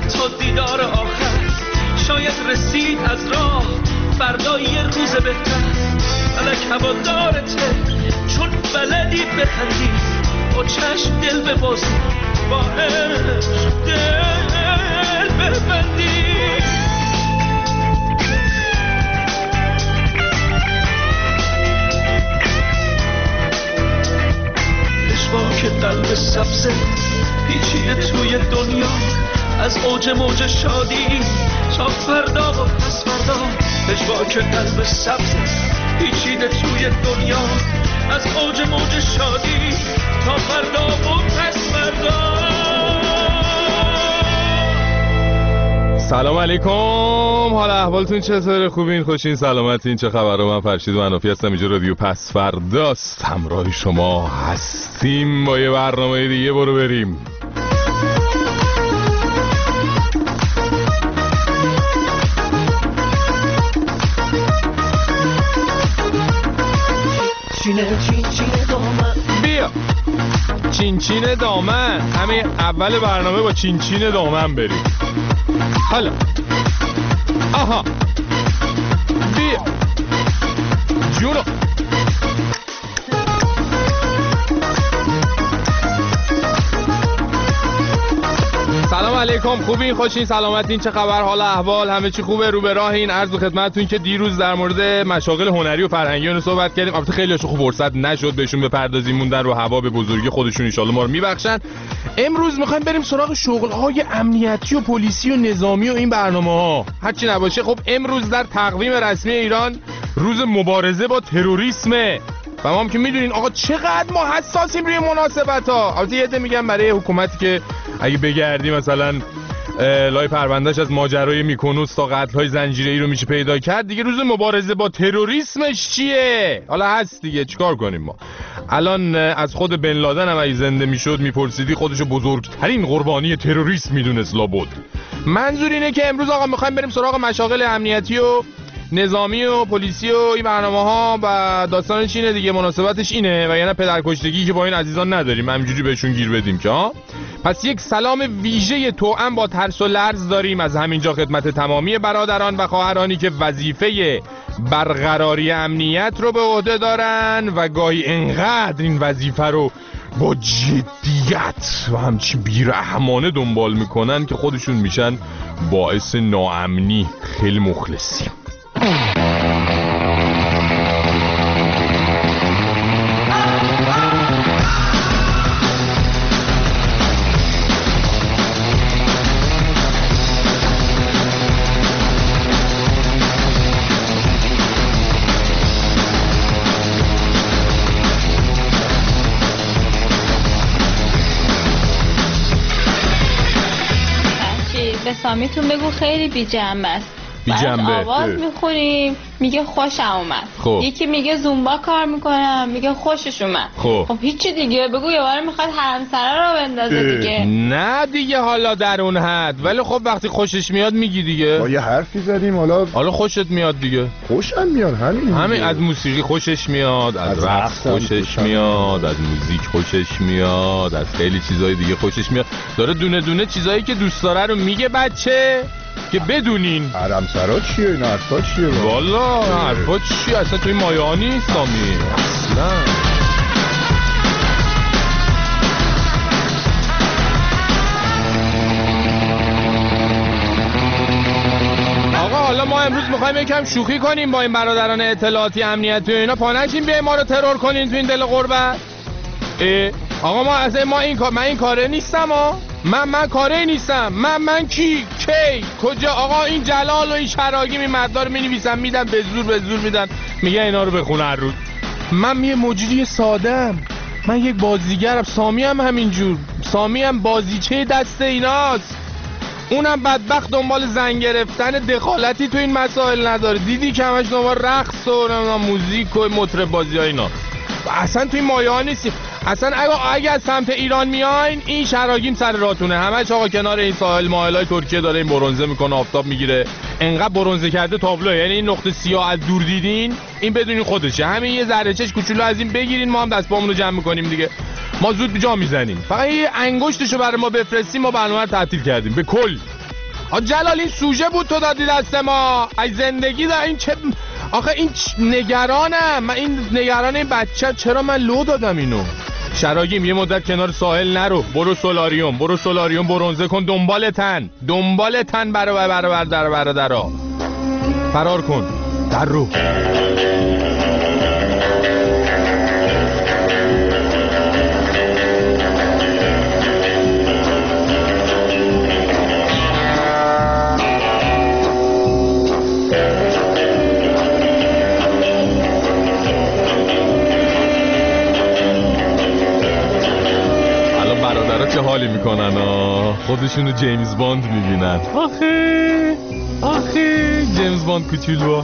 حتی دیدار آخر شاید رسید از راه فردا یه روز بهتر. فلک هوادارته چون بلدی بخندی، با چشم دل ببازی، با عشق دل ببندی. که قلب سبزه پیچیده توی دنیا، از اوج موج شادی تا فردا و پس فردا. پژواک قلب سبزه پیچیده توی دنیا، از اوج موج شادی تا فردا و پس فردا. سلام علیکم، حال احوالتون چطوره؟ خوبین؟ خوشین؟ سلامتین؟ چه خبره؟ من فرشید منافی هستم، اینجا رادیو پس فرداست، همراه شما هستیم با یه برنامه دیگه. برو بریم. بیا چین دامن، همه اول برنامه با چین دامن بریم. حالا آها بیا جونو. سلام علیکم، خوبین؟ خوشین؟ سلامتین؟ چه خبر؟ حال احوال همه چی خوبه؟ رو به راهین؟ عرض خدمتتون که دیروز در مورد مشاغل هنری و فرهنگی اون صحبت کردیم. البته خیلیاشو خوب فرصت نشد بهشون بپردازیم، موندن رو هوا به بزرگی خودشون، ان شاءالله ما رو میبخشن. امروز میخوایم بریم سراغ شغل‌های امنیتی و پلیسی و نظامی و این برنامه‌ها. هرچی نباشه خب امروز در تقویم رسمی ایران روز مبارزه با تروریسمه و ما هم که میدونین آقا چقدر ما حساسیم روی مناسبت‌ها. البته یه عده میگن برای حکومتی که اگه بگردی مثلا لای پروندهش از ماجرای میکنوس تا قتل‌های زنجیره‌ای رو میشه پیدا کرد، دیگه روز مبارزه با تروریسمش چیه؟ حالا هست دیگه، چیکار کنیم ما؟ الان از خود بن لادن هم اگه زنده میشد میپرسیدی خودشو بزرگترین قربانی تروریسم میدونست لابد. منظور اینه که امروز آقا میخوایم بریم سراغ مشاغل امنیتی و نظامی و پلیسی و این برنامه‌ها و داستانش اینه دیگه، مناسبتش اینه و یعنی پدرکشتگی که با این عزیزان نداریم، همینجوری بهشون گیر بدیم که ها. پس یک سلام ویژه توأم با ترس و لرز داریم از همینجا خدمت تمامی برادران و خواهرانی که وظیفه برقراری امنیت رو به عهده دارن و گاهی انقدر این وظیفه رو با جدیت و همچین بیرحمانه دنبال میکنن که خودشون میشن باعث ناامنی. خیلی مخلصیم. به سامیتون بگو خیلی بی جنبه است. بی جنبه آواز میخونیم میگه خوشم اومد، یکی میگه زومبا کار میکنم میگه خوشش اومد. خب هیچی دیگه بگو، یه بار میخواد حرمسرا رو بندازه دیگه. نه دیگه حالا در اون حد، ولی خب وقتی خوشش میاد میگی دیگه. با یه حرفی زدیم حالا خوشت میاد دیگه. خوشم میاد همین از موسیقی خوشش میاد، از رقص خوشش میاد، از موزیک خوشش میاد، از خیلی چیزای دیگه خوشش میاد. داره دونه دونه چیزایی که دوست داره رو میگه بچه که بدونین. حرمسرا چیه؟ این حرفا چیه؟ والا حرفا چیه؟ اصلا توی مایه ها نیست سامی اصلا. آقا حالا ما امروز میخوایم یکم شوخی کنیم با این برادران اطلاعاتی امنیتی و اینا، پانشین بیایم ما رو ترور کنین تو این دل غربت. آقا ما اصلا من این کاره نیستم من کاره نیستم. من کی کجا؟ آقا این جلال و این شراگی این مدار می‌نویسن میدن به زور میدن، میگه اینا رو بخونه هر روز. من یه مجری ساده‌ام، من یک بازیگرم. سامی هم همینجور، سامی هم بازیچه دست ایناست. اونم بدبخت دنبال زن گرفتن، دخالتی تو این مسائل نداره. دیدی که همش دنبال رقص و موزیک و مطرب بازی ها اینا. اصلا توی مایه ها نیستی. اصلا اگه از سمت ایران میاین این شراگیم سر راتونه، همش آقا کنار این ساحل ماهلای ترکیه داره این برنزه میکنه، آفتاب میگیره، انقدر برنزه کرده تابلو، یعنی این نقطه سیاه از دور دیدین این بدونین خودشه. همین یه ذره چش کوچولو از این بگیرین، ما هم دست پامون رو جمع میکنیم دیگه. ما زود به جا میزنیم. فقط یه انگشتشو برای ما بفرستیم، ما برنامه رو تعطیل کردیم به کل. جلال این سوژه بود تو دادی دست ما. ای زندگی دا این چه آخه این نگرانم من، این نگران این بچه. چرا من لو دادم اینو؟ شراگیم یه مدت کنار ساحل نرو، برو سولاریوم برونزه کن. دنبال تن برادرها فرار کن. در رو چه حالی میکنن خودشونو جیمز باند میبینن. آخه جیمز باند کوچولو.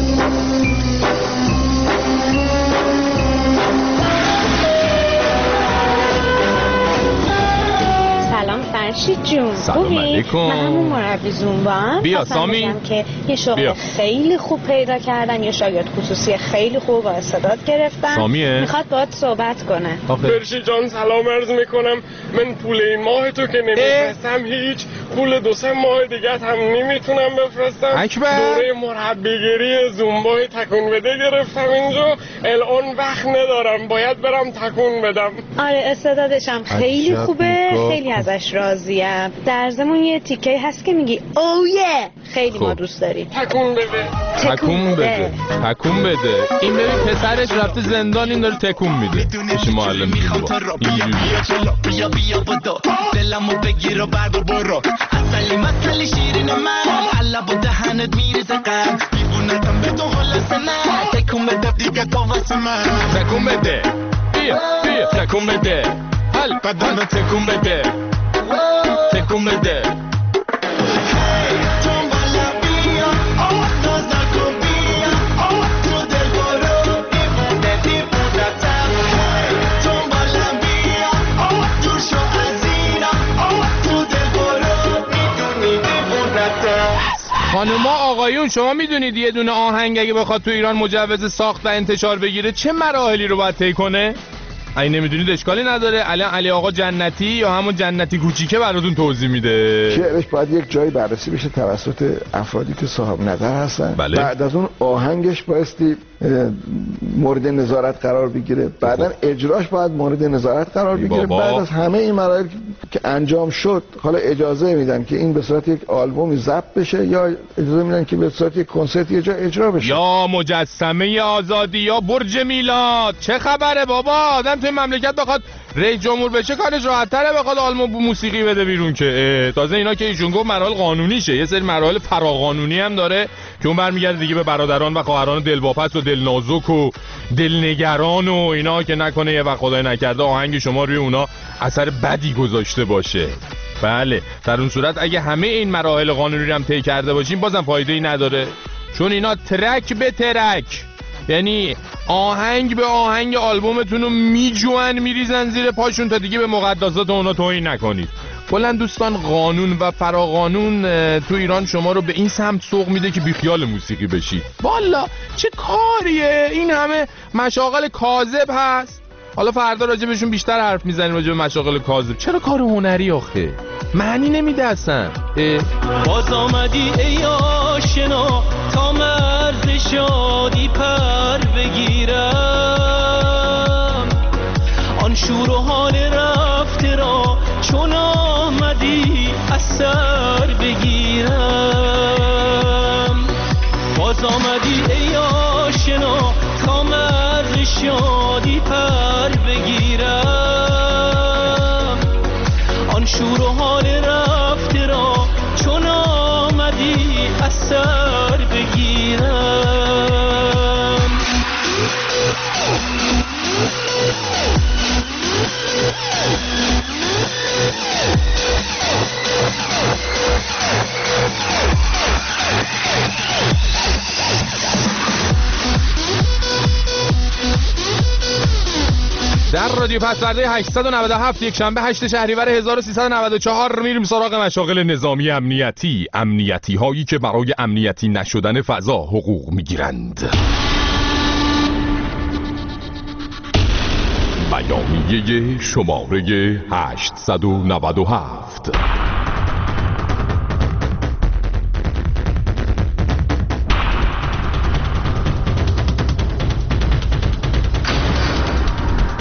سلام فرشید جون. سلام علیکم. من همون مربی زومبام. بیا سامی که یه شغل خیلی خوب پیدا کردم، یه شاگرد خصوصی خیلی خوب با استعداد گرفتم. سامیه میخواد باهات صحبت کنه. فرشید جان سلام عرض میکنم. من پول این ماه تو که نمیفرستم هیچ، پول 2-3 ماه دیگه هم نمیتونم بفرستم. دوره مربیگری زومبای تکون بده گرفتم اینجا، الان وقت ندارم، باید برم تکون بدم. آره استعدادشم خیلی خوبه، خیلی ازش راضیم. در ضمن یه تیکه هست که میگی اوه خیلی ما دوست داریم. تکون بده. این ببین پسرش رفته زندان، این داره تکون میده. بشه معلم بیا بدو دلمو بگیر و بردار برو. اصلی مسئله شیرین من علب و دهنت میریزه قم. دیوونتم بدون خلاص نه. تکون بده دیگه تو واسه من. تکون بده. بیا تکون بده. بدن تکون بده. خانوما آقایون شما میدونید یه دونه آهنگ اگه بخواد تو ایران مجوز ساخت و انتشار بگیره چه مراحلی رو باید طی کنه؟ اگه نمیدونید اشکالی نداره، الان علی آقا جنتی یا همون جنتی کوچیکه براتون توضیح میده. شعرش باید یک جایی بررسی بشه توسط افرادی که صاحب نظر هستن. بله. بعد از اون آهنگش بایستی مورد نظارت قرار بگیره، بعدا اجراش باید مورد نظارت قرار بگیره. بعد از همه این مراحل که انجام شد حالا اجازه میدن که این به صورت یک آلبومی ضبط بشه یا اجازه میدن که به صورت یک کنسرت یه جا اجرا بشه. یا مجسمه آزادی یا برج میلاد. چه خبره بابا؟ آدم توی مملکت بخواد رئیس جمهور بشه کارش راحت‌تره، بخواد آلبوم موسیقی بده بیرون که تازه اینا که ایشون گفت مراحل قانونیشه، یه سری مراحل فراقانونی هم داره که اون برمیگرده دیگه به برادران و خواهران دلواپس و دلنازک و دلنگران و اینا که نکنه یه وقت خدای نکرده آهنگ شما روی اونا اثر بدی گذاشته باشه. بله در اون صورت اگه همه این مراحل قانونی رو هم طی کرده باشیم بازم فایده‌ای نداره، چون اینا ترک به ترک، یعنی آهنگ به آهنگ آلبومتون رو میجوان میریزن زیر پاشون تا دیگه به مقدسات اونا توهین نکنید. کلا دوستان قانون و فراقانون تو ایران شما رو به این سمت سوق میده که بیخیال موسیقی بشید. والا چه کاریه، این همه مشاغل کاذب هست. حالا فردا راجع بهشون بیشتر حرف میزنیم، راجع به مشاغل کاذب. چرا کار هنری آخه معنی نمیده اصلا. باز آمدی ای آشنا تا مرز شادی پر بگیرم، آن شور و حال رفته را چون آمدی از سر بگیرم. باز آمدی ای آشنا تا مرز شادی پر بگیرم، آن شور و حال رفته را چون آمدی از سر بگیرم. در رادیو پسورده 897 یک شنبه 8 شهریور 1394 میریم سراغ مشاغل نظامی امنیتی هایی که برای امنیتی نشدن فضا حقوق میگیرند. بیانیه شماره 897.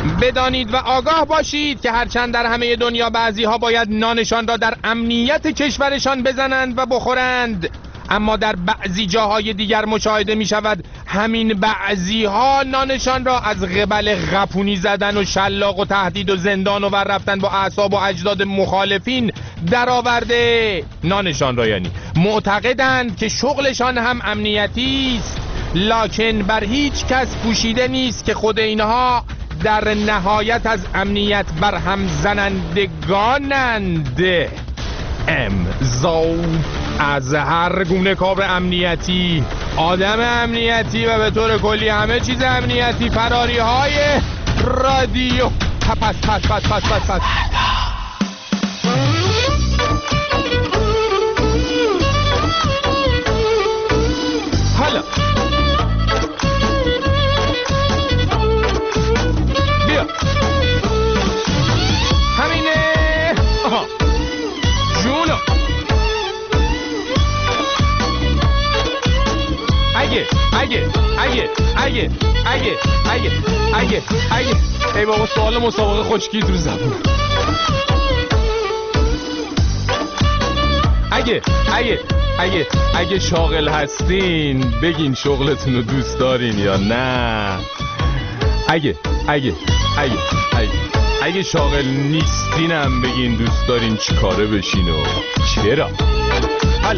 بدانید و آگاه باشید که هرچند در همه دنیا بعضی ها باید نانشان را در امنیت کشورشان بزنند و بخورند، اما در بعضی جاهای دیگر مشاهده می شود همین بعضی ها نانشان را از قبل غپونی زدن و شلاق و تهدید و زندان و رفتن با اعصاب و اجداد مخالفین درآورده نانشان را، یعنی معتقدند که شغلشان هم امنیتی است، لکن بر هیچ کس پوشیده نیست که خود اینها در نهایت از امنیت برهم زنندگانند. امضا از هر گونه کار امنیتی، آدم امنیتی و به طور کلی همه چیز امنیتی، فراری های رادیو پس حالا بیا همینه. آها جونو اگه ای بابا سوال مسابقه خشکی تو زبون. اگه شاغل هستین بگین شغلتون رو دوست دارین یا نه. اگه شاغل نیستینم بگین دوست دارین چی کاره بشین و چرا. حل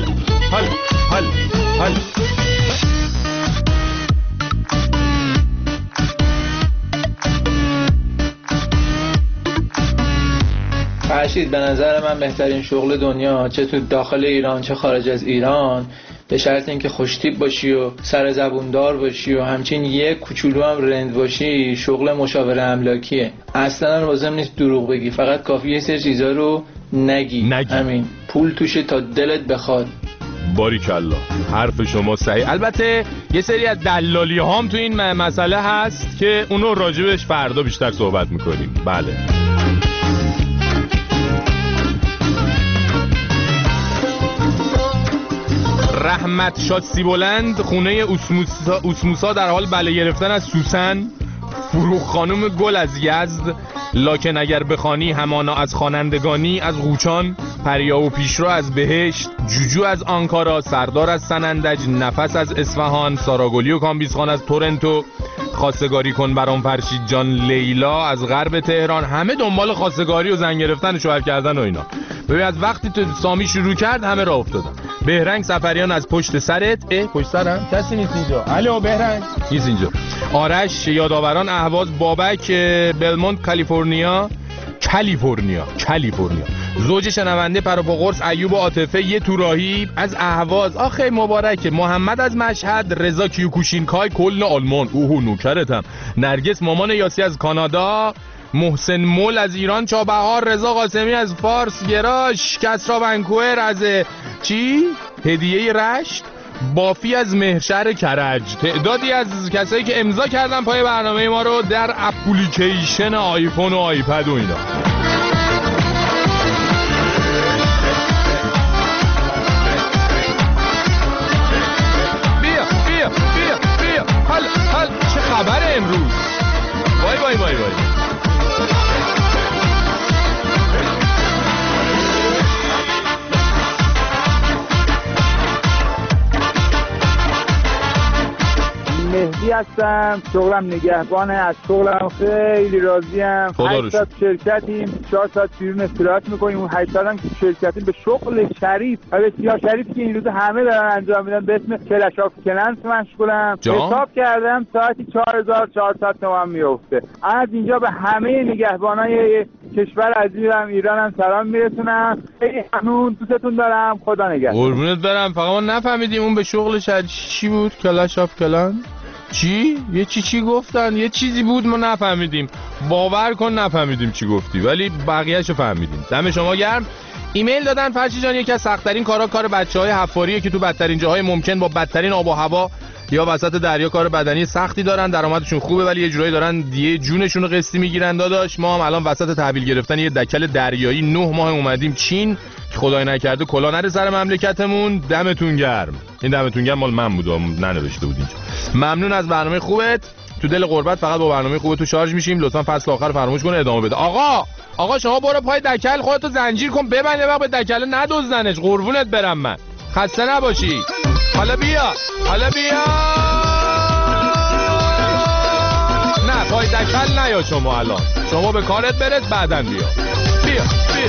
فرشید، به نظر من بهترین شغل دنیا، چه تو داخل ایران چه خارج از ایران، به شرط اینکه خوشتیپ باشی و سر زبوندار باشی و همچین یک کوچولو هم رند باشی، شغل مشاور املاکیه. اصلا لازم نیست دروغ بگی، فقط کافیه یه سری چیزا رو نگی. همین، پول توشه تا دلت بخواد. باریکالله، حرف شما صحیح. البته یه سری از دلالی هام تو این مسئله هست که اونو راجبش فردا بیشتر صحبت میکنیم. بله. رحمت شادسی بلند، خونه اوسموسا در حال بله گرفتن از سوسن. فروخ خانم گل از یزد، لکن اگر بخوانی همانا از خوانندگانی از قوچان، پریا و پیشرو از بهشت، جوجو از آنکارا، سردار از سنندج، نفس از اصفهان، ساراگلی و کامبیزخان از تورنتو، خواستگاری کن برام فرشید جان لیلا از غرب تهران. همه دنبال خواستگاری و زن گرفتن و شوهر کردن و اینا. ببین از وقتی تو سامی شروع کرد همه راه افتادن. بهرنگ سفریان از پشت سرت. پشت سرم کسی نیست اینجا. الو بهرنگ نیست اینجا. آرش یادآوران اهواز، بابک بلمونت کالیفرنیا. زوج شنونده پروپاقرص ایوب و عاطفه یه توراهی از اهواز. آخه مبارکه. محمد از مشهد، رضا کیوکوشینکای کلن آلمان. نوکرتم. نرگس مامان یاسی از کانادا، محسن مول از ایران، چابهار، رضا قاسمی از فارس گراش، کسرا ونکوور از هدیه رشت، بافی از مهشهر کرج. تعدادی از کسایی که امضا کردن پای برنامه ما رو در اپلیکیشن آیفون و آیپد و اینا. بیا حال چه خبره امروز؟ وای مهدی هستم، شغلم نگهبانه. از شغلم خیلی راضیم. 8 ساعت شرکتیم، 4 ساعت بیرون استراحت میکنیم. اون 8 ساعت هم که شرکتیم به شغل شریف و بسیار شریفی که این روز همه دارن انجام میدن به اسم کلش آف کلنس مشغولم. حساب کردم ساعتی 4400 تومان میفته. از اینجا به همه نگهبانای کشور عزیزم ایرانم سلام میرسونم. خیلی ممنون، دوستتون دارم، خدا نگهدار. قربونت برم. فقط ما نفهمیدیم اون به شغل چی بود؟ کلش آف کلنس چی گفتن؟ یه چیزی بود ما نفهمیدیم. باور کن نفهمیدیم چی گفتی، ولی بقیه‌شو فهمیدیم. دم شما گرم. ایمیل دادن فرشی جان یکی از سخت‌ترین کار بچه‌های حفاریه که تو بدترین جاهای ممکن با بدترین آب و هوا یا وسط دریا کار بدنی سختی دارن. درآمدشون خوبه ولی یه جورایی دارن دیگه جونشون رو قسطی میگیرن. داداش ما هم الان وسط تحویل گرفتن یه دکل دریایی 9 ماه اومدیم چین که خدای نکرده کلا نره سر مملکتمون. دمتون گرم. این دمتون گرم مال من بود، ننوشته بود اینجا. ممنون از برنامه خوبت. تو دل غربت فقط با برنامه خوبه تو شارژ میشیم. لطفا فصل آخر فراموش کن ادامه بده. آقا شما برو پای دکل خودتو زنجیر کن ببند، یه وقت به دکل ندزدنش، قربونت برم من. خسته نباشی. حالا بیا نه پای دکل نیا شما، الان شما به کارت برس، بعدن بیا.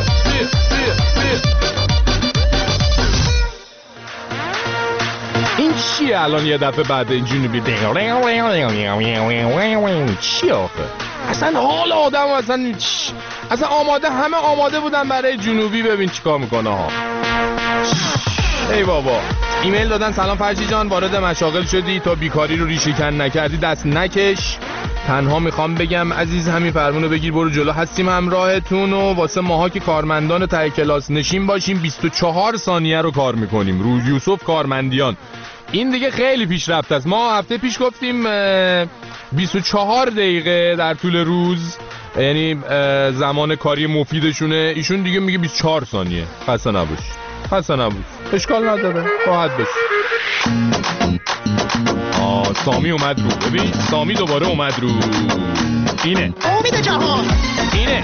این چیه الان یه دفعه بعد این جنوبی چی آخه؟ اصلا حال آدم اصلا همه آماده بودن برای جنوبی، ببین چیکار میکنه ها. ای بابا ایمیل دادن سلام فرشی جان، وارد مشاغل شدی تا بیکاری رو ریشه کن نکردی دست نکش. تنها میخوام بگم عزیز همین فرمونو بگیر برو جلو، هستیم همراهتون و واسه ماها که کارمندان ته کلاس نشین باشیم 24 ثانیه رو کار میکنیم. رو یوسف کارمندیان این دیگه خیلی پیشرفت است. ما هفته پیش گفتیم 24 دقیقه در طول روز یعنی زمان کاری مفیدشونه، ایشون دیگه میگه 24 ثانیه. خسته نباش اشکال نداره، راحت باش. سامی اومد رو، ببین سامی دوباره اومد رو. اینه امید جهان، اینه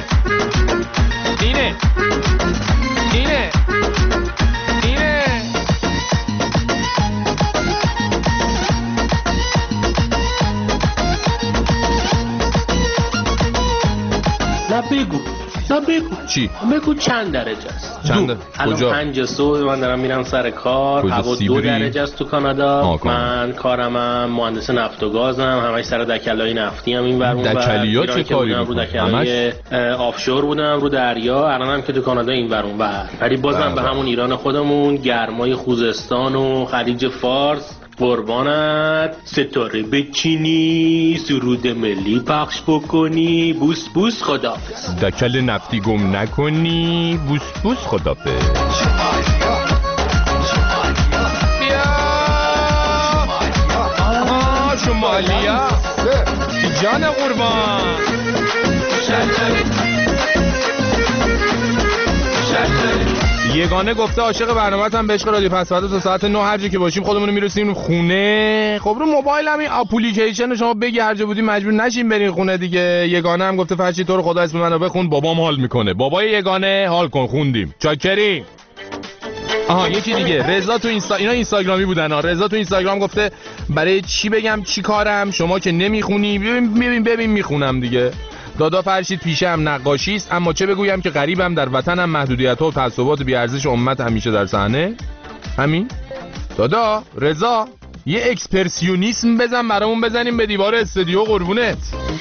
بگو چی؟ بگو چند درجه است؟ الان 5 صبح من دارم میرم سر کار، هوا 2 درجه است تو کانادا. من کارمم مهندس نفت و گازم، همش سر دکلای نفتی هم این ور اون ور. دکلیا چه کاری رو دکلای آفشور بودم رو دریا، الانم که تو کانادا این ور اون ور. ولی بازم به همون ایران خودمون، گرمای خوزستان و خلیج فارس قربانت، ستاره بچینی، سرود ملی پخش بکنی، بوس بوس خدافظ. دکل نفتی گم نکنی، بوس بوس خدافظ. بیا شمالیا جان قربان. یگانه گفته عاشق برنامه‌تم، به عشق رادیو پسورد تا ساعت 9 هر جا که باشیم خودمون رو میرسیم خونه. خب رو موبایل هم این اپلیکیشن شما بگی هر جا بودی مجبور نشین برین خونه دیگه. یگانه هم گفته فرشی تو رو خدا اسم منو بخون، بابام حال میکنه. بابای یگانه حال کن، خوندیم. چاکری. یکی دیگه رضا تو اینا اینستاگرامی بودن ها. رضا تو اینستاگرام گفته برای چی بگم چی کارم، شما که نمیخونی. ببین میخونم دیگه. دادا فرشید پیشه هم نقاشی است، اما چه بگویم که غریبم در وطنم محدودیت‌ها و تعصبات بی‌ارزش امت همیشه در صحنه. همین دادا رضا یه اکسپرسیونیسم بزن برامون، بزنیم به دیوار استودیو قربونت.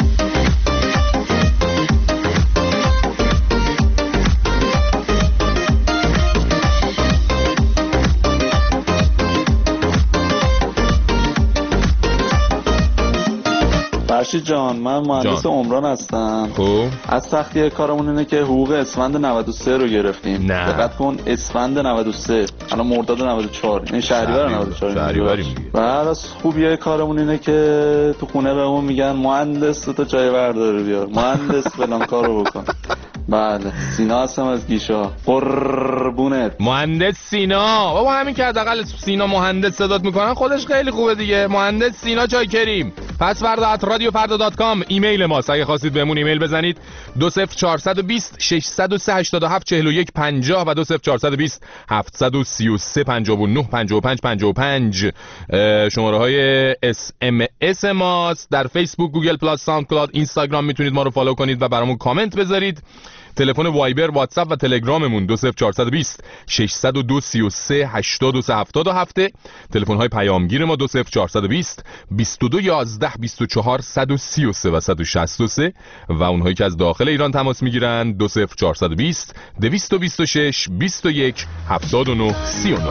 فرشید جان من مهندس عمران هستم. خوب. از سختی کارمون اینه که حقوق اسفند 93 رو گرفتیم. دقت کن اسفند 93 الان مرداد 94 این شهریور 94 و هر از خوبیه کارمون اینه که تو خونه بهمون میگن مهندس تو جای بردار بیار، مهندس فلان کارو بکن. بله سینا هستم از گیشا قربونت. مهندس سینا بابا، همین که حداقل سینا مهندس صدات میکنن خودش خیلی خوبه دیگه. مهندس سینا چاکریم. password@radiofarda.com ایمیل ماست، اگه خواستید بهمون ایمیل بزنید 20420 603 87 41 50 و 20420 733 59 55 55 شماره های SMS ماست. در فیسبوک، گوگل پلاس، ساوند کلاود، اینستاگرام میتونید ما رو فالو کنید و برامون کامنت بذارید. تلفن وایبر، واتساپ و تلگراممون 20420 602 33 83 77. تلفن های پیامگیر ما 20420 22 11 24 133 و 163 و اونهایی که از داخل ایران تماس میگیرن 20420 226 21 79 39.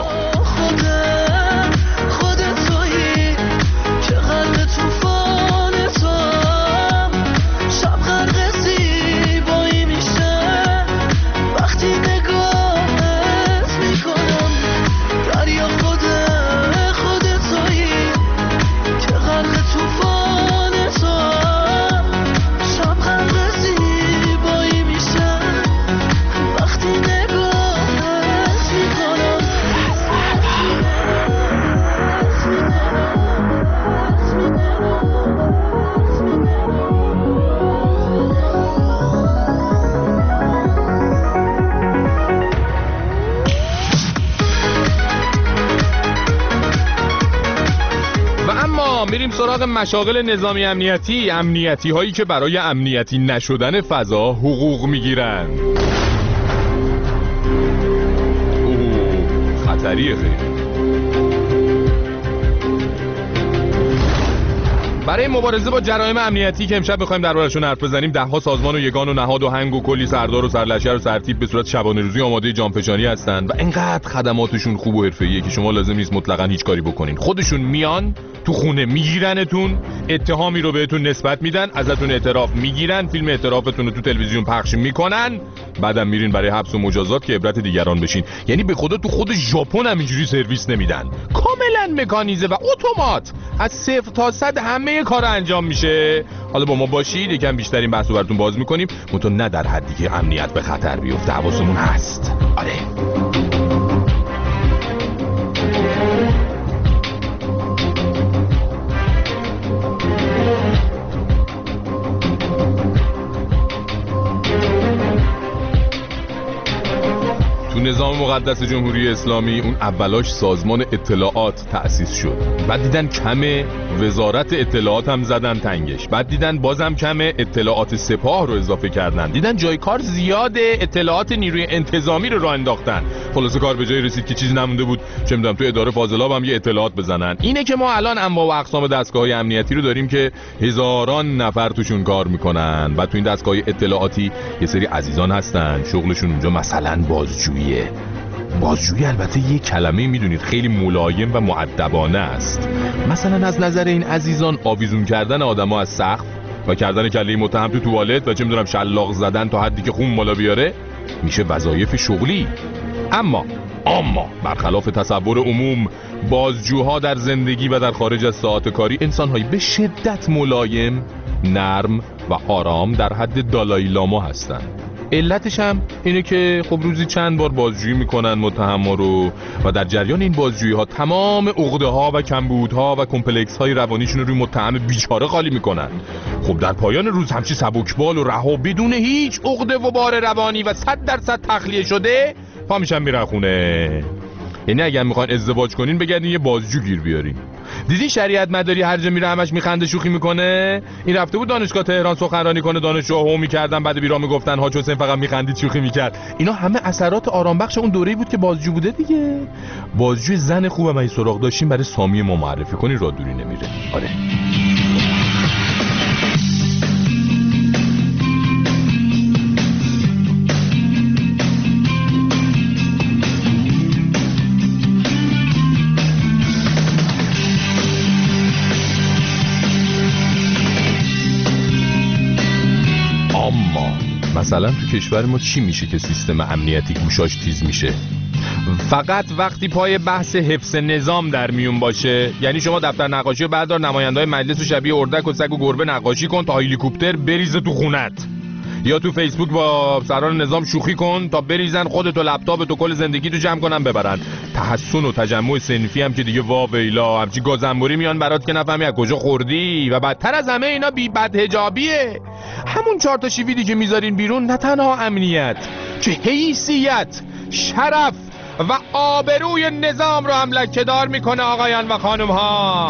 سراغ مشاغل نظامی امنیتی هایی که برای امنیتی نشدن فضا حقوق میگیرن. خطریه خیلی. برای مبارزه با جرایم امنیتی که امشب بخوایم دربارشون حرف بزنیم، ده‌ها سازمان و یگان و نهاد و هنگ و کلی سردار و سرلشکر و سرتیپ به صورت شبانه روزی آماده جانفشانی هستن و انقدر خدماتشون خوب و حرفه‌ایه که شما لازم نیست مطلقاً هیچ کاری بکنین. خودشون میان تو خونه میگیرنتون، اتهامی رو بهتون نسبت میدن، ازتون اعتراف میگیرن، فیلم اعترافتون رو تو تلویزیون پخش میکنن، بعدم میرین برای حبس و مجازات که عبرت دیگران بشین. یعنی به خدا تو خود ژاپن هم اینجوری سرویس نمیدن. کاملا مکانیزه و اتومات از 0 تا 100 همه کار انجام میشه. حالا با ما باشید، یکم بیشتر این بحثو براتون باز میکنیم، منتها نه در حدی که امنیت به خطر بیفته. حواسمون هست. آره. نظام مقدس جمهوری اسلامی اون اولاش سازمان اطلاعات تأسیس شد، بعد دیدن کمه، وزارت اطلاعات هم زدن تنگش، بعد دیدن بازم کمه، اطلاعات سپاه رو اضافه کردن، دیدن جای کار زیاده، اطلاعات نیروی انتظامی رو راه انداختن. خلاصه کار به جایی رسید که چیزی نمونده بود چه میدونم تو اداره فاضلاب هم یه اطلاعات بزنن. اینه که ما الان انواع و اقسام دستگاه‌های امنیتی رو داریم که هزاران نفر توشون کار میکنن. بعد تو این دستگاه اطلاعاتی یه سری عزیزان هستن شغلشون اونجا مثلا بازجویی. البته یه کلمه میدونید خیلی ملایم و مؤدبانه است. مثلا از نظر این عزیزان آویزون کردن آدما از سقف و کردن کله متهم تو توالت و چه میدونم شلاق زدن تا حدی که خون بالا بیاره میشه وظایف شغلی. اما برخلاف تصور عموم، بازجوها در زندگی و در خارج از ساعات کاری انسان‌هایی به شدت ملایم، نرم و آرام در حد دالای لاما هستند. علتش هم اینه که خب روزی چند بار بازجویی میکنن متهما رو و در جریان این بازجویی ها تمام عقده ها و کمبودها و کمپلکس های روانیشون رو روی متهم بیچاره خالی میکنن. خب در پایان روز همچی سبکبال و رها بدون هیچ عقده و بار روانی و 100% تخلیه شده پا میشن میرن خونه. یعنی اگر میخواین ازدواج کنین بگردین یه بازجو گیر بیارین. دیدی شریعت مداری هر جا میره همش میخنده شوخی میکنه؟ این رفته بود دانشگاه تهران سخنرانی کنه، دانشجوها هو میکردن، بعد بیرا میگفتن حاج حسین فقط میخندید شوخی میکرد. اینا همه اثرات آرام بخش اون دوره‌ای بود که بازجو بوده دیگه. بازجوی زن خوبم این سراغ داشتیم برای سامی ما معرفی کنی، راه دوری نمیره. آره. مثلا تو کشور ما چی میشه که سیستم امنیتی گوشاش تیز میشه؟ فقط وقتی پای بحث حفظ نظام در میون باشه. یعنی شما دفتر نقاشی رو بردار، نماینده‌های مجلس و شبیه اردک و سگ و گربه نقاشی کن تا هلیکوپتر بریزه تو خونت، یا تو فیسبوک با سران نظام شوخی کن تا بریزن خودت و لپتاپت و کل زندگی تو جمع کنن ببرن. تحسن و تجمع صنفی هم که دیگه وا ویلا، همچی گازنبوری میان برات که نفهمی از کجا خوردی. و بدتر از همه اینا بی بدحجابیه. همون 4 تا شیویدی که میذارین بیرون نه تنها امنیت که حیثیت، شرف و آبروی نظام رو هم لکه‌دار میکنه. آقایان و خانم ها،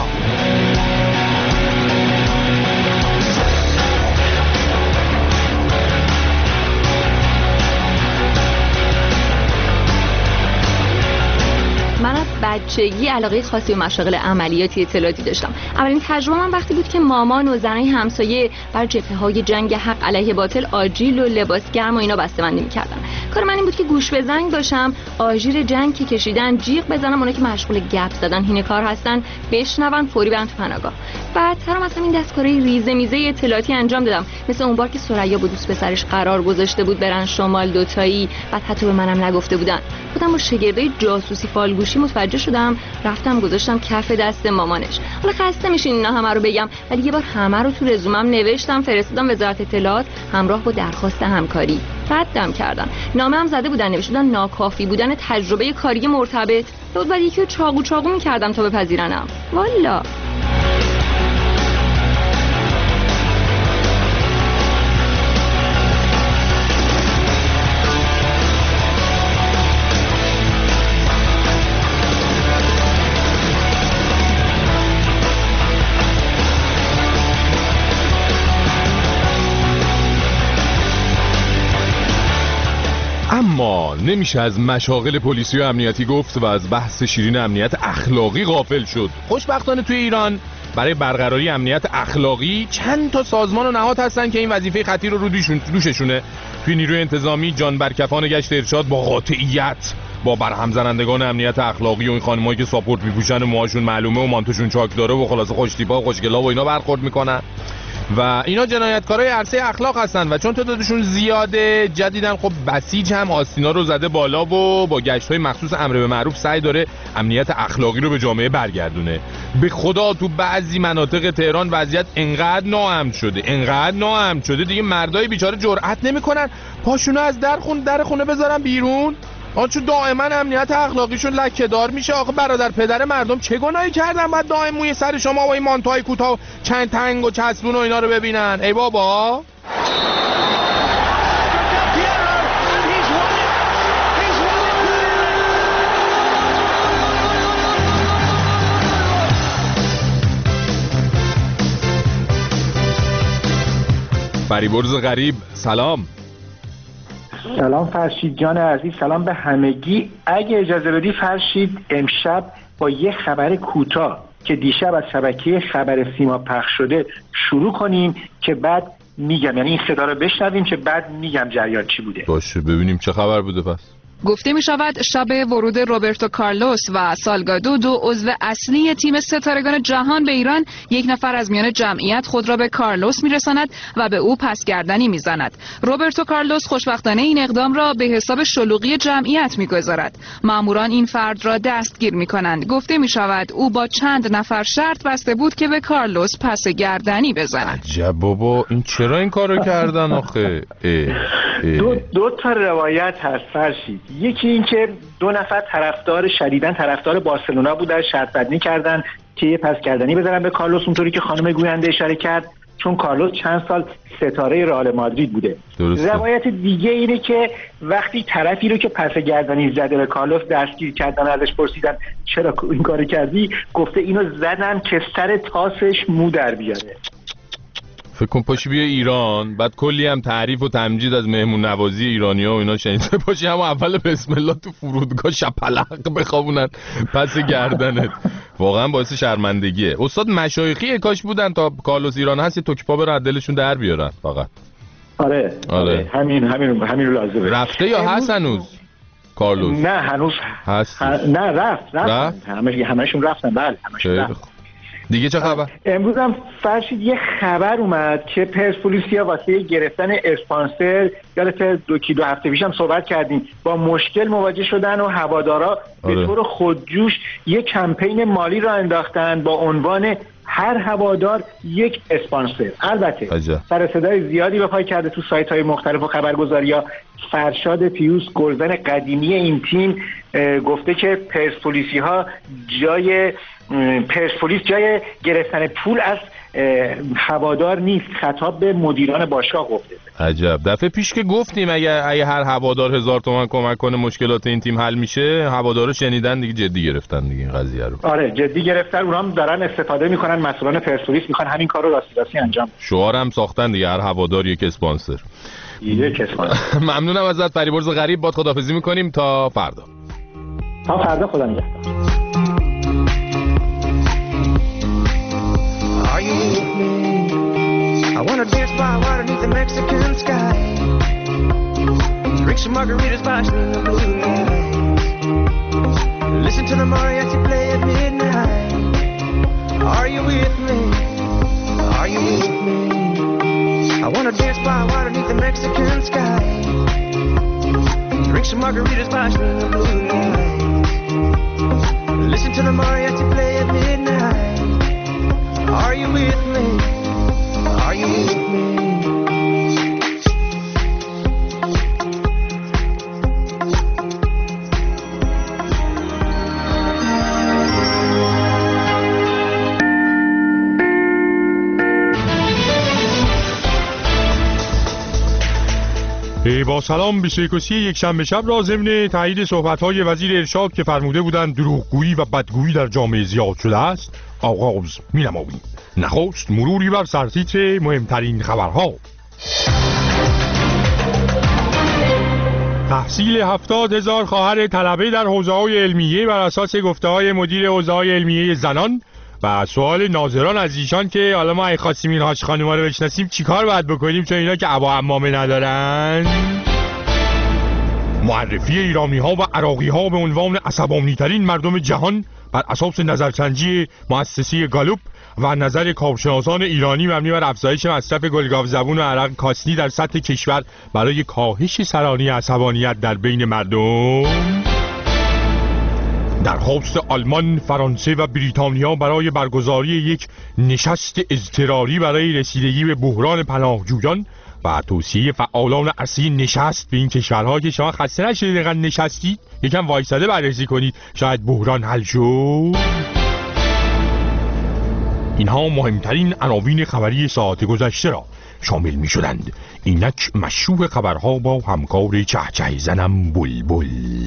من از بچگی علاقه خاصی به مشاغل عملیاتی اطلاعاتی داشتم. اولین تجربه من وقتی بود که مامان و زنای همسایه بر جبهه‌های جنگ حق علیه باطل آجیل و لباس گرم و اینا بسته‌بندی می‌کردن. کار من این بود که گوش به زنگ باشم، آژیر جنگ که کشیدن جیغ بزنم، اونا که مشغول گپ زدن هینه کار هستن بشنون، فوری برن تو پناهگاه. بعدتر مثلا این دستکارای ریزه میزه اطلاعاتی انجام دادم، مثل اون بار که ثریا با دوست پسرش قرار گذاشته بود برن شمال دوتایی، بعد حتی به منم نگفته بودن. خودم با شگردای جاسوسی فالگوشی متوجه شدم، رفتم گذاشتم کف دست مامانش. حالا خسته میشین اینا همه رو بگم، ولی یه بار همه رو تو رزومم نوشتم، فرستادم وزارت اطلاعات همراه با درخواست همکاری. ردم کردن. نامه هم زده بودن، نوشتن ناکافی بودن تجربه کاری مرتبط. بعد یکی رو چاقو می‌کردم تا بپذیرنم. والا اما نمیشه از مشاغل پلیسی و امنیتی گفت و از بحث شیرین امنیت اخلاقی غافل شد. خوشبختانه توی ایران برای برقراری امنیت اخلاقی چند تا سازمان و نهاد هستن که این وظیفه خطیر رو دوششونه. توی نیروی انتظامی جانبرکفان گشت ارشاد با قاطعیت با برهم زنندگان امنیت اخلاقی و این خانمایی که ساپورت میپوشن و موهاشون معلومه و مانتوشون چاک داره و خلاصه خوشتیپا و خوشگلا و اینا برخورد میکنن و اینا جنایتکارای عرصه اخلاق هستن و چون تعدادشون زیاده جدیدن خب بسیج هم آستینا رو زده بالا و با گشت‌های مخصوص امر به معروف سعی داره امنیت اخلاقی رو به جامعه برگردونه. به خدا تو بعضی مناطق تهران وضعیت انقدر ناامن شده دیگه مردای بیچاره جرئت نمیکنن پاشونو از در خونه بذارن بیرون. آنچه دائما امنیت اخلاقیشون لکه‌دار میشه. آخه برادر پدر مردم چه گناهی کردن بعد دائم موی سر شما با این مانتوهای کوتاه چند تنگ و چسبون و اینا رو ببینن؟ ای بابا فریبرز غریب سلام. سلام فرشید جان عزیز، سلام به همگی. اگه اجازه بدی فرشید امشب با یه خبر کوتاه که دیشب از شبکه خبر سیما پخش شده شروع کنیم که بعد میگم، یعنی این صدا رو بشنویم که بعد میگم جریان چی بوده. باشه ببینیم چه خبر بوده. پس گفته می شود شب ورود روبرتو کارلوس و سالگادو دو عضو اصلی تیم ستارگان جهان به ایران، یک نفر از میان جمعیت خود را به کارلوس می رساند و به او پسگردنی می زند. روبرتو کارلوس خوشبختانه این اقدام را به حساب شلوغی جمعیت می گذارد. ماموران این فرد را دستگیر می کنند. گفته می شود او با چند نفر شرط بسته بود که به کارلوس پسگردنی بزند. عجب بابا، این چرا این کارو کردن آخه؟ دو تا روایت هست فرشید. یکی این که دو نفر شدیداً طرفدار بارسلونا بودن، شرط بندی کردن که یه پسگردنی بزنن به کارلوس، اونطوری که خانم گوینده اشاره کرد، چون کارلوس چند سال ستاره رئال مادرید بوده. روایت دیگه اینه که وقتی طرفی رو که پسگردنی زده به کارلوس دستگیر کردن، ازش پرسیدن چرا این کارو کردی، گفته اینو زدم که سر تاسش مو در بیاره. فکر کن پاشی بیا ایران، بعد کلی هم تعریف و تمجید از مهمون نوازی ایرانی‌ها و اینا شنیده پاشی هم اول بسم الله تو فرودگاه شپلق بخوابونن پس گردنت. واقعا باعث شرمندگیه. استاد مشایخی کاش بودن تا کارلوس ایران هست یه توک پا بر دلشون در بیارن فقط. آره. همین رو لازمه. رفته یا هست هنوز کارلوس؟ نه هنوز هست. نه رفت. همشون رفتن. بله همشون رفت. دیگه چه خبر؟ امروز هم فرشید یه خبر اومد که پرسپولیسیا واسه گرفتن اسپانسر، یادت دو هفته پیش هم صحبت کردیم، با مشکل مواجه شدن و هوادارا به طور خودجوش یه کمپین مالی را انداختن با عنوان هر هوادار یک اسپانسر. البته سر صدای زیادی به پای کرده تو سایت‌های مختلف و خبرگزاری‌ها. فرشاد پیوس گلزن قدیمی این تیم گفته که پرسپولیسی‌ها پرسپولیس جای گرفتن پول از هوادار نیست. خطاب به مدیران باشگاه گفته. عجب. دفعه پیش که گفتیم اگه هر هوادار 1000 تومان کمک کنه مشکلات این تیم حل میشه، هوادارا شنیدن دیگه، جدی گرفتن دیگه این قضیه رو. آره جدی گرفتن، اونها هم دارن استفاده میکنن، مسئولان پرسپولیس میخوان همین کارو راستی انجام. شعار هم ساختن دیگه، هر هوادار یک اسپانسر. ممنونم ازت فریبرز غریب. باد خداحافظی میکنیم تا فردا. خدا نگهدار. Are you with me? I wanna dance by water beneath the Mexican sky. Drink some margaritas by the blue lights. Listen to the mariachi play at midnight. Are you with me? Are you with me? I wanna dance by water beneath the Mexican sky. Drink some margaritas by the blue lights. Listen to the mariachi play at midnight. Are you with me? Are you with me? با سلام 21 یک شنبه شب را ضمن تایید صحبت‌های وزیر ارشاد که فرموده بودند دروغگویی و بدگویی در جامعه زیاد شده است آغاز می‌نماییم. نخست مروری بر سرتیتر مهمترین خبرها. تحصیل 70,000 خواهر طلبه در حوزه‌های علمیه بر اساس گفته‌های مدیر حوزه‌های علمیه زنان و سوال ناظران از ایشان که حالا ما اگه خواستیم اینهاش خانوما رو بشناسیم چیکار باید بکنیم چون اینا که عبا عمامه ندارن. معرفی ایرانی‌ها و عراقی‌ها به عنوان عصبانی‌ترین مردم جهان بر اساس نظرسنجی مؤسسه گالوپ و نظر کارشناسان ایرانی مبنی بر افزایش مصرف گلگاو زبون و عرق کاسنی در سطح کشور برای کاهش سرانی عصبانیت در بین مردم. درخواست آلمان، فرانسه و بریتانیا برای برگزاری یک نشست اضطراری برای رسیدگی به بحران پناهجویان و توصیه فعالان اصلی نشست به این کشورها که شما خسته نشدید اینقدر نشستید یکم وایساده بررسی کنید شاید بحران حل شد. اینها مهمترین عناوین خبری ساعت گذشته را شامل می شدند. اینک مشروع خبرها با همکار چهچه زنم بلبل.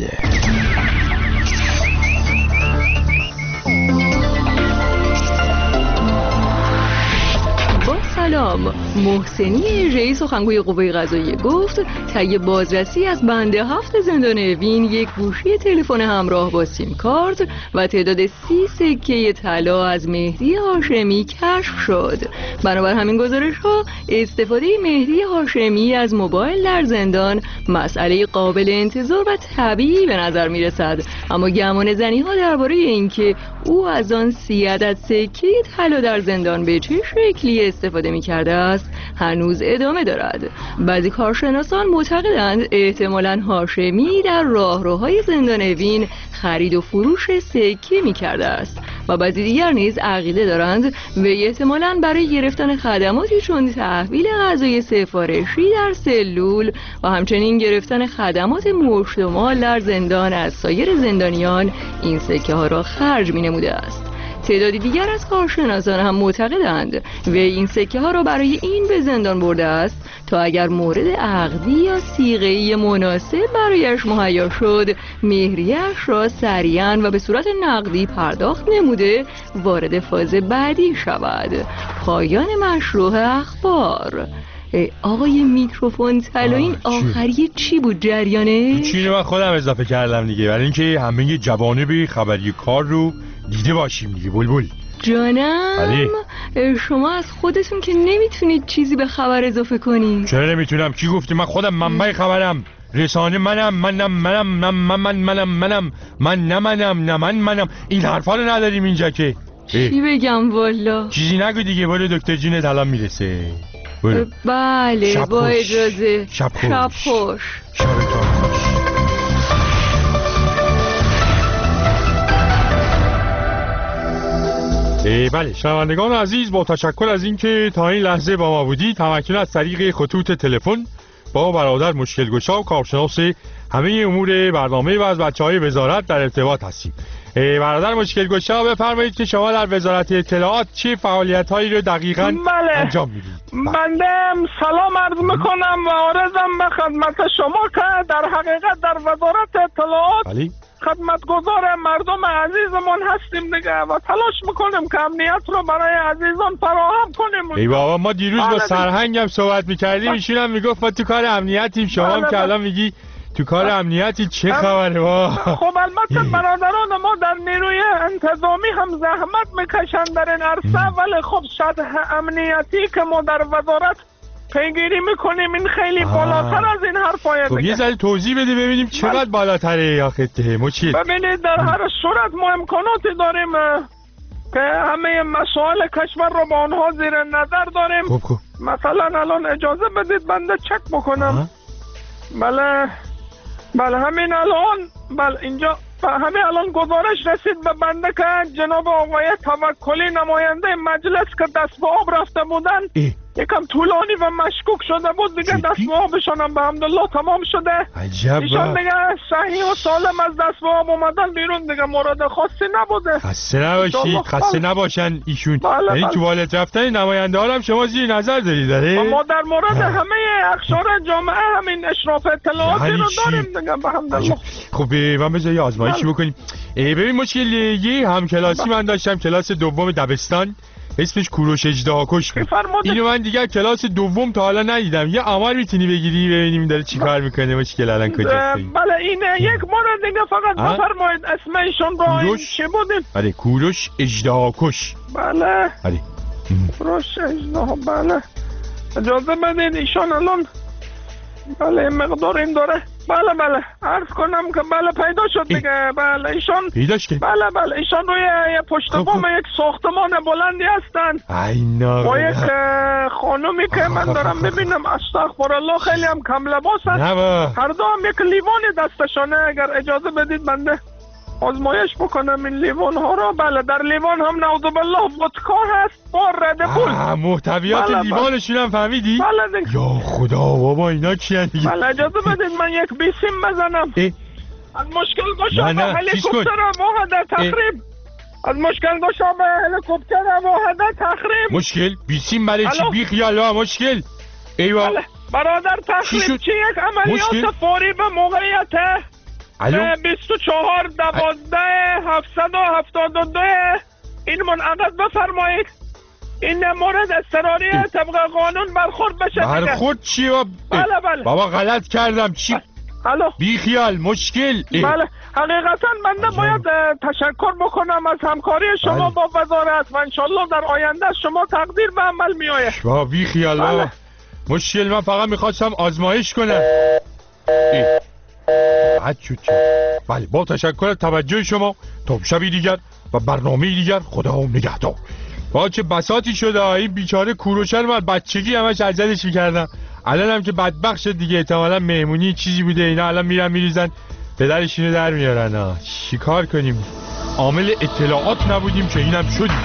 سلام. محسنی رئیس سخنگوی قوه قضاییه گفت طی بازرسی از بند 7 زندان اوین یک گوشی تلفن همراه با سیم کارت و تعداد 30 سکه طلا از مهدی هاشمی کشف شد. بنابر همین گزارش ها استفاده مهدی هاشمی از موبایل در زندان مسئله قابل انتظار و طبیعی به نظر می رسد، اما گمان زنی ها درباره اینکه او از آن 30 عدد سکه طلا در زندان به چه شکلی استفاده می کرده است هنوز ادامه دارد. بعضی کارشناسان معتقدند احتمالاً هاشمی در راهروهای زندان اوین خرید و فروش سکه می کرده است و بعضی دیگر نیز عقیده دارند وی احتمالاً برای گرفتن خدماتی چون تحویل غذای سفارشی در سلول و همچنین گرفتن خدمات مشت و مال در زندان از سایر زندانیان این سکه ها را خرج می نموده است. تعدادی دیگر از کارشناسان هم معتقدند وی این سکه ها را برای این به زندان برده است تا اگر مورد عقدی یا صیغه‌ای مناسب برایش مهیا شد مهریه‌اش را سریعاً و به صورت نقدی پرداخت نموده وارد فاز بعدی شود. پایان مشروع اخبار. آقای میکروفون طلا این آخری چی بود جریانه؟ چی من خودم اضافه کردم دیگه، برای اینکه همه جوانب خبری کار رو دیده باشیم دیگه. بلبل جانم شما از خودتون که نمیتونید چیزی به خبر اضافه کنید. چرا نمیتونم؟ کی گفته؟ من خودم منبع خبرم، رسانه منم این حرفا رو نداریم اینجا که. چی بگم والا؟ چیزی نگو دیگه، برو دکتر جونت الان میرسه. بله با اجازه. شب خوش. بله شنوندگان عزیز، با تشکر از اینکه تا این لحظه با ما بودید. همکنون از طریق خطوط تلفن با برادر مشکل گشا و کارشناس همه امور برنامه و از بچهای وزارت در ارتباط هستیم. برادر مشکل گشا بفرمایید که شما در وزارت اطلاعات چه فعالیت‌هایی رو دقیقاً انجام میدید؟ بنده سلام عرض میکنم و عرضم به خدمت شما که در حقیقت در وزارت اطلاعات خدمتگزار مردم عزیزمون هستیم دیگه و تلاش میکنیم که امنیت رو برای عزیزان فراهم کنیم. ای بابا ما دیروز با سرهنگم صحبت میکردیم، ایشون هم میگفت ما تو کار امنیتیم، شما هم که الان میگی تو کار امنیتی، چه خبره با؟ خب البته برادران ما در نیروی انتظامی هم زحمت میکشن در این عرصه، ولی خب سطح امنیتی که ما در وزارت پیگیری میکنیم این خیلی بالاتر از این حرفای دیگه. خب یه ذره توضیح بده ببینیم چقدر بالاتره آخه مچی. ببینید در هر صورت ما امکاناتی داریم که همه مسائل کشور رو با آنها زیر نظر داریم. خب. مثلا الان اجازه بدید بنده چک بکنم. بله همین الان اینجا همین الان گزارش رسید به بنده که جناب آقای توکلی نماینده مجلس که دست به آب رفته بودن یکم طولانی و مشکوک شده بود دیگه، دست به آبشان هم به حمدالله تمام شده. عجب. ایشان دیگه صحیح و سالم از دست به آب اومدن بیرون دیگه، مورد خاصی نبوده. خسته نباشید، خسته نباشن ایشون. یعنی تو والت رفتن نماینده ها هم شما زیر نظر دارید داره؟ ما در مورد همه اقشار جامعه همین اشراف اطلاعاتی رو داریم دیگه به حمدالله. خب من بذار یه آزمایشی بکنیم. ببین مشکل یه همکلاسی من داشتم کلاس دوم دبستان اسمش کوروش اژدهاکش بود. اینو من دیگه کلاس دوم تا حالا ندیدم. یه آمار میتونی بگیری ببینیم داره چیکار میکنه؟ مشکل الان کجاست؟ بله این یک مورد دیگه فقط بفرمایید اسم ایشون رو چی بودین؟ بله کوروش اژدهاکش. بله کوروش اژدها. بله اجازه بدید ایشون الان بله مقدار این داره. بله عرض کنم که بله پیدا شد دیگه. بله ایشان پیداش که بله ایشان روی پشت بام یک ساختمان بلندی هستن با یک خانومی که من دارم ببینم استغفرالله خیلی هم کم لباس هست. هر دو هم یک لیوانی دستشانه. اگر اجازه بدید بنده آزمایش بکنم این لیوان ها رو. بله در لیوان هم نعوذ بالله ودکا هست با رد پول. محتویات لیوانشون هم فهمیدی؟ بله دیگه. یا خدا بابا اینا کیان دیگه؟ بله اجازه بدید من یک بیسیم بزنم. از مشکل گشا به هلیکوپتر واحده تخریب. از مشکل گشا به هلیکوپتر واحده تخریب. مشکل؟ بیسیم برای چی؟ بی خیال ها مشکل. ایوا بله برادر تخریب چی یک عملیات فوری به موقعیت 24 12 772 این منعقد بفرمایید. این مورد اضطراری طبق قانون برخورد بشه. برخورد چی؟ بله بابا غلط کردم. چی؟ بی خیال مشکل. بله حقیقتا بنده باید تشکر بکنم از همکاری شما با وزارت و انشالله در آینده شما تقدیر به عمل می آید. بی خیال مشکل. من فقط میخواستم آزمایش کنم. بله با تشکر از توجه شما. تا شبی دیگر و برنامه دیگر خدا نگهدار. با چه بساطی شده این بیچاره کوروشر من بچگی همش عجلش میکردم. الان هم که بدبخت شد دیگه احتمالا مهمونی چیزی بوده اینا الان میریزن پدرشونو در میارن. چیکار کنیم؟ عامل اطلاعات نبودیم که اینم شدیم.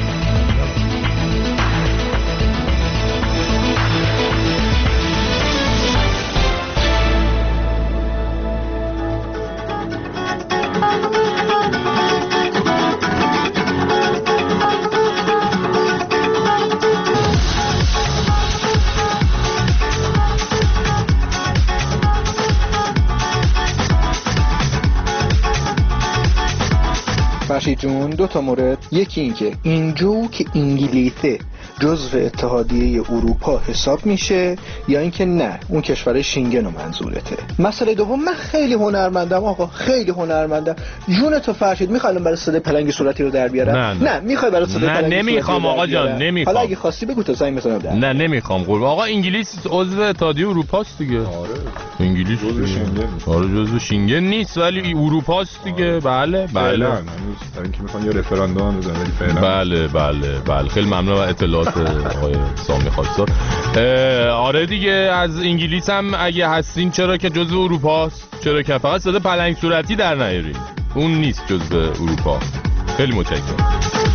فرشید جون دو تا مورد. یکی این که اینجا که انگلیسه جزو اتحادیه اروپا حساب میشه یا اینکه نه اون کشور شنگن رو منظورته. مسئله دوم من خیلی هنرمندم آقا، خیلی هنرمندم. جون تو فرشید میخوام برای صدای پلنگ صورتی رو در بیارم؟ نه میخوای برای صدای پلنگ؟ نه نمیخوام آقا جان نمیخوام. حالا اگه خواستی بگو تا زنگ بزنم در. نه نمیخوام قربان. آقا انگلیس عضو اتحادیه اروپا است دیگه. آره انگلیس جزو شنگن. آره جزو شنگن نیست ولی اروپا است دیگه. بله برای اینکه میخوان یه رفراندوم بزنن ولی فعلا بله خیلی ممنون از اطلاعات آقای سامی خواستار. آره دیگه از انگلیس هم اگه هستین چرا که جزو اروپا است؟ چرا که فقط صدا پلنگ صورتی در نیارین. اون نیست جزو اروپا. خیلی متشکرم.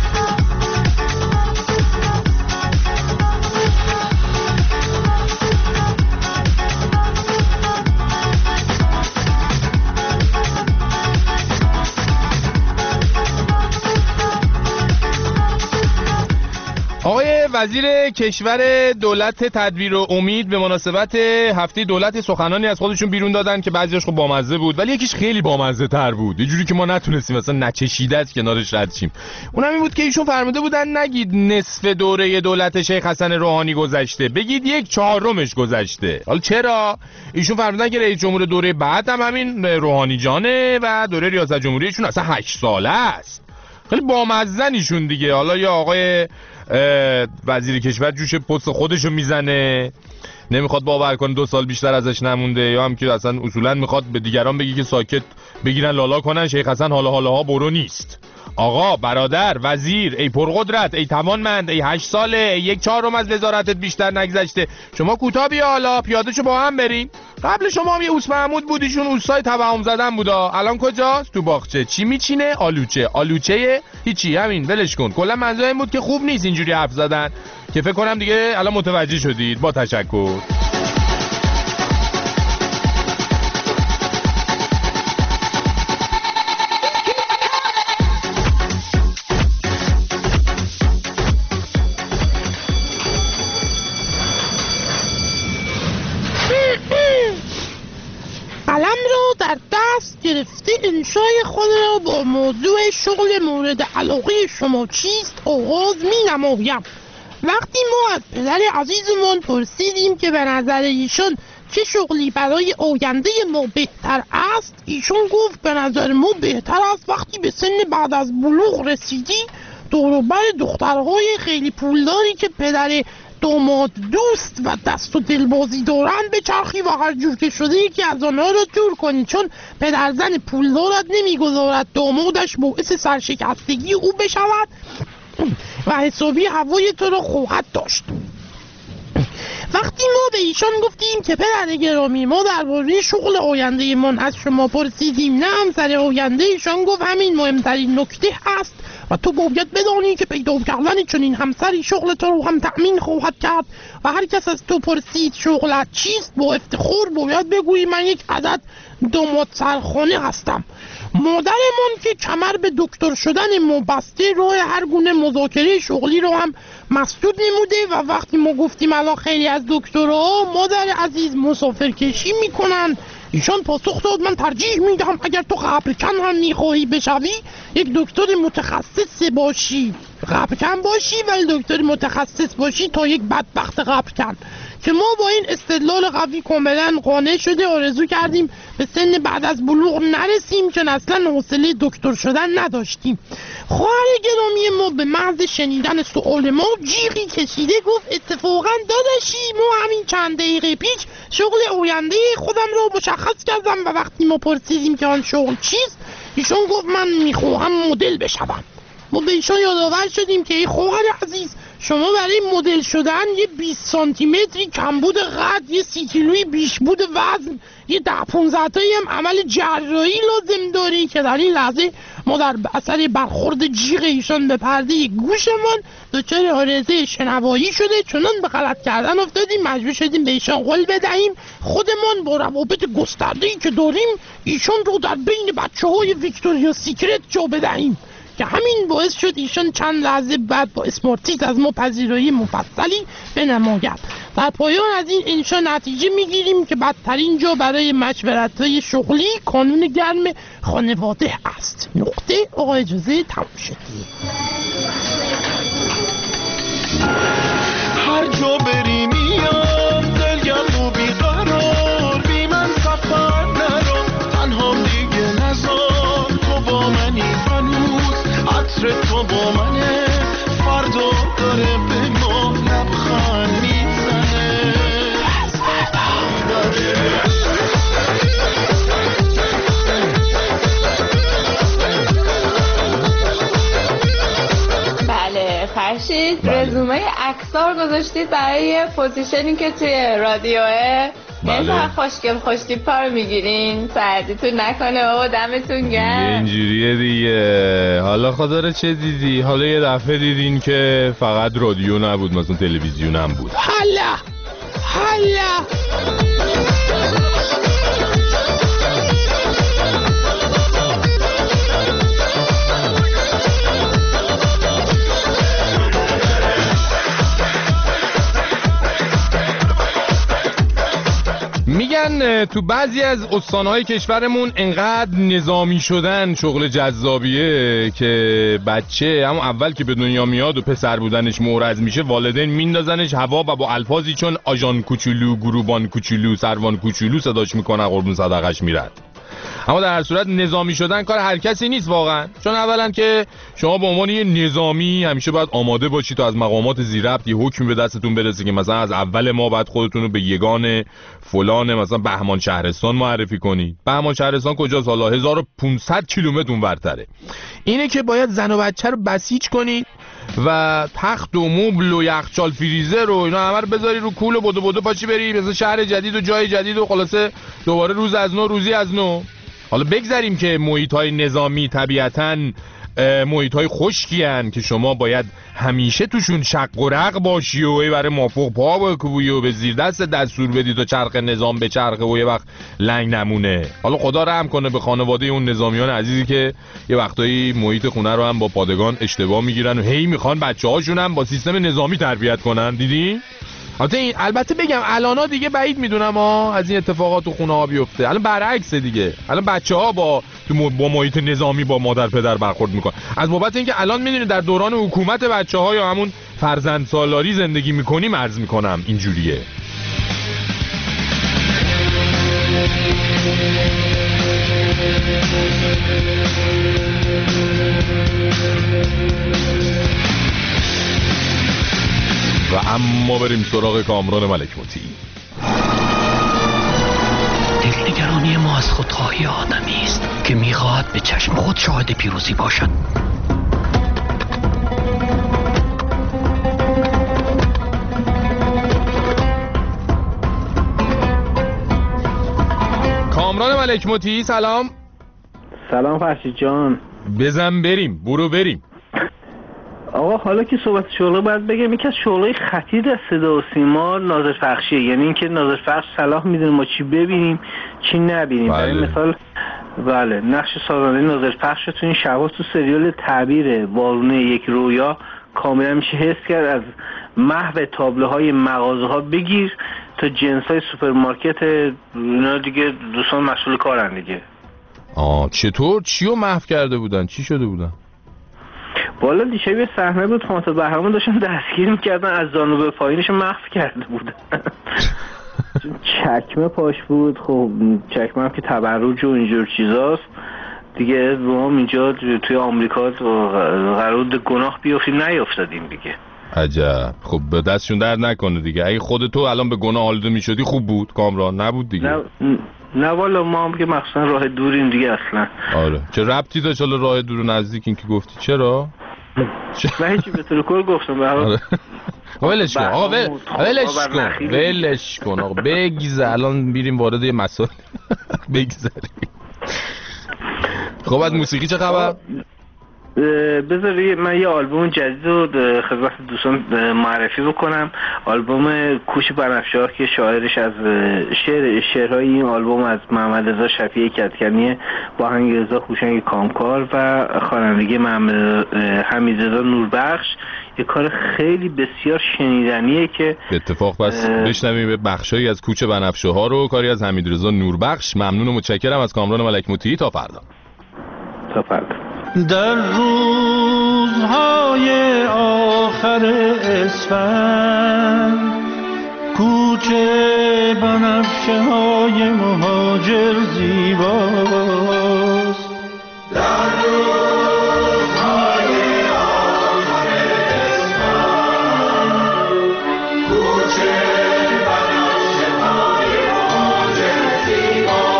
آقای وزیر کشور دولت تدبیر و امید به مناسبت هفته دولت سخنانی از خودشون بیرون دادن که بعضیش خب بامزه بود ولی یکیش خیلی بامزه تر بود. یه جوری که ما نتونستیم مثلا نچشیده از کنارش رد شیم. اونم این بود که ایشون فرموده بودن نگید نصف دوره دولت شیخ حسن روحانی گذشته، بگید 1/4 گذشته. حالا چرا؟ ایشون فرمودن که رئیس جمهور دوره بعد هم همین روحانی جانه و دوره ریاست جمهوریشون اصلا 8 ساله است. خیلی بامزن ایشون دیگه. حالا یا آقای وزیر کشور جوش پست خودشو میزنه نمیخواد باور کنه 2 سال بیشتر ازش نمونده، یا هم که اصلا اصولا میخواد به دیگران بگی که ساکت بگیرن لالا کنن شیخ حسن حالا برو نیست. آقا برادر وزیر ای پرقدرت ای توانمند ای 8 ساله ای 1/4 از وزارتت بیشتر نگذشته، شما کوتاه بیا حالا پیادهشو با هم بریم. قبل شما هم یه اوس محمود بودیشون اوستای توهم زدن بودا، الان کجاست؟ تو باغچه. چی میچینه؟ آلوچه هیچی همین ولش کن. کلا منظور این بود که خوب نیست اینجوری حرف زدن که فکر کنم دیگه الان متوجه شدید. با تشکر. در دست گرفته انشای خود را با موضوع شغل مورد علاقه شما چیست آغاز می نمایم. وقتی ما از پدر عزیزمان پرسیدیم که به نظر ایشان چه شغلی برای آینده ما بهتر است، ایشان گفت به نظر ما بهتر است وقتی به سن بعد از بلوغ رسیدی دور و بر دخترهای خیلی پولداری که پدر داماد دوست و دست و دلبازی دارن به چرخی و هر جور که شده یکی از آنها را جور کنی، چون پدر زن پولدارت نمیگذارد دامادش باعث سرشکستگی او بشود و حسابی هوای تو را خواهد داشت. وقتی ما به ایشان گفتیم که پدر گرامی ما درباره شغل آینده من از شما پرسیدیم نه همسر آینده، ایشان گفت همین مهمترین نکته است و تو باید بدانی که پیدا کردن چنین همسری شغل تو رو هم تأمین خواهد کرد و هر کس از تو پرسید شغلت چیست با افتخار باید بگویی من یک عدد داماد سرخانه هستم. مادرمان که کمر به دکتر شدن ما بسته راه هر گونه مذاکره شغلی رو هم مسدود نموده و وقتی ما گفتیم الان خیلی از دکترها مادر عزیز مسافرکشی میکنن، ایشان پاسخ داد من ترجیح میدم اگر تو قبرکن هم میخواهی بشوی یک دکتر متخصص باشی، قبرکن باشی ولی دکتر متخصص باشی تا یک بدبخت قبرکن. که ما با این استدلال قوی کاملا قانع شده آرزو کردیم به سن بعد از بلوغ نرسیم چون اصلا حوصله دکتر شدن نداشتیم. خواهر گرامی ما به محض شنیدن سؤال ما جیغی کشیده گفت اتفاقا داداشی ما همین چند دقیقه پیش شغل آینده خودم رو مشخص کردم و وقتی ما پرسیدیم که آن شغل چیست ایشون گفت من میخواهم مدل بشوم. ما به ایشان یادآور شدیم که ای خواهر عزیز شما برای مدل شدن یه 20 سانتی متری کمبود قد، یه 30 کیلویی بیشبود وزن، یه 10-15 تایی هم عمل جراحی لازم داری که در این لحظه ما در اثر برخورد جیغ ایشان به پرده گوشمان دچار عارضه شنوایی شده، چنان به غلط کردن افتادیم مجبور شدیم به ایشان قول بدهیم خودمان با روابط گسترده‌ای که داریم ایشان رو در بین بچه‌های ویکتوریا سیکرت جا بدهیم که همین باعث شد ایشان چند لحظه بعد با اسمارتیت از ما پذیرایی مفصلی بنماید. در پایان از این انشا نتیجه میگیریم که بدترین جا برای مشورت‌های شغلی کانون گرم خانواده است. نقطه. آقا اجازه تموم شد. هر جا بری میام دلگرم و بیقرار بی من سفر نرو تنها دیگه نزار تو با منی هنوز عطر تو با منه فردا داره به ما لبخند میزنه بله فرشید رزومه اکثر گذاشتید برای پوزیشنی که توی رادیوه. بله. خوشگل خوشتیپا رو میگیرین سردیتون نکنه بابا دمتون گرم. اینجوریه دیگه. حالا خدا رو چه دیدی؟ حالا یه دفعه دیدین که فقط رادیو نبود مثلا تلویزیون هم بود. حالا میگن تو بعضی از استانهای کشورمون انقدر نظامی شدن شغل جذابیه که بچه همون اول که به دنیا میاد و پسر بودنش مورز میشه والدین میندازنش هوا و با الفاظی چون آژان کوچولو، گروبان کوچولو، سروان کوچولو صداش میکنن قربون صدقش میرن. اما در هر صورت نظامی شدن کار هر کسی نیست واقعا، چون اولا که شما به عنوان یه نظامی همیشه باید آماده باشید تا از مقامات ذی‌ربط یه حکمی به دستتون برسه که مثلا از اول ما باید خودتون رو به یگان فلان مثلا بهمان شهرستان معرفی کنید. بهمان شهرستان کجاست حالا؟ 1500 کیلومتر اونورتره. اینه که باید زن و بچه رو بسیج کنید و تخت و مبل و یخچال فریزر و اینا همه رو بذاری رو کول و بدو پاشی بری مثلا شهر جدید و جای جدید و خلاصه دوباره روز از نو روزی از نو. حالا بگذاریم که محیط‌های نظامی طبیعتاً محیط‌های خشکی هن که شما باید همیشه توشون شق و رق باشی و برای مافوق پا بکوبی و به زیر دست دستور بدی تا چرخ نظام به چرخه و یه وقت لنگ نمونه. حالا خدا رحم کنه به خانواده اون نظامیان عزیزی که یه وقتایی محیط خونه رو هم با پادگان اشتباه میگیرن و هی میخوان بچه‌هاشون هم با سیستم نظامی تربیت کنن. دیدین؟ البته بگم الانا دیگه بعید میدونم از این اتفاقات تو خونه ها بیفته. الان برعکسه دیگه، الان بچه‌ها با محیط نظامی با مادر پدر برخورد میکنن. از بابت اینکه الان میدونید در دوران حکومت بچه‌ها یا همون فرزند سالاری زندگی میکنیم عرض میکنم اینجوریه. و اما بریم سراغ کامران ملک مطیعی. دلنگرانی ما از خودخواهی آدمی است که میخواهد به چشم خود شاهد پیروزی باشد. کامران ملک مطیعی سلام. سلام فرشید جان. بزن بریم، برو بریم. آقا حالا که صحبت شغله باید بگم یکی از شغلای خطیر در صدا و سیما ناظر پخشیه، یعنی اینکه ناظر پخش صلاح میدونه ما چی ببینیم چی نبینیم. برای مثال بله نقش سازنده ناظر پخش تو این شبا تو سریال تعبیر وارونه یک رویا کاملا میشه حس کرد. از محو تابلوهای مغازه ها بگیر تا جنس های سوپرمارکت، اینا دیگه دوستان مسئول کارن دیگه. چطور چیو محو کرده بودن؟ چی شده بودن؟ والا دیشب یه صحنه بود خانت بهرام داشتن دستگیر میکردن، از زانو به پایینش محو کرده بودن. چکمه پاش بود. خب چکمه هم که تبرج و اینجور چیزاست دیگه. ما اینجا توی آمریکا قرار بود گناه بیافتیم نیافتادیم دیگه. عجب. خب به دستشون درد نکنه دیگه. اگه خود تو الان به گناه آلوده میشدی خوب بود کامران، نبود دیگه. نه والا ما هم که مخصوصا راه دوریم دیگه اصلا. آره چه ربطی داشت حالا راه دور و نزدیک این که گفتی؟ چرا؟ نه هیچی به طور کل گفتم به هر ولش کن آقا، ولش کن آقا، بگذر الان بیریم وارد یه مسائل بگذریم. خب از موسیقی چه خبر؟ بذاری من یه آلبوم جدید رو خدمت دوستان معرفی بکنم. آلبوم کوش بنفشه که شاعرش از شعرهای این آلبوم از محمد رضا شفیع کدکنی با آهنگ رضا هوشنگ کامکار و خوانندگی حمیدرضا نوربخش. یه کار خیلی بسیار شنیدنیه که اتفاق بس بشنویم بخشایی از کوچه بنفشه ها رو، کاری از حمیدرضا نوربخش. ممنون و متشکرم از کامران ملک مطیعی. تا فردا. در روزهای آخر اسفند کوچه بنفشه های مهاجر زیباست. در روزهای آخر اسفند کوچه بنفشه های مهاجر زیباست.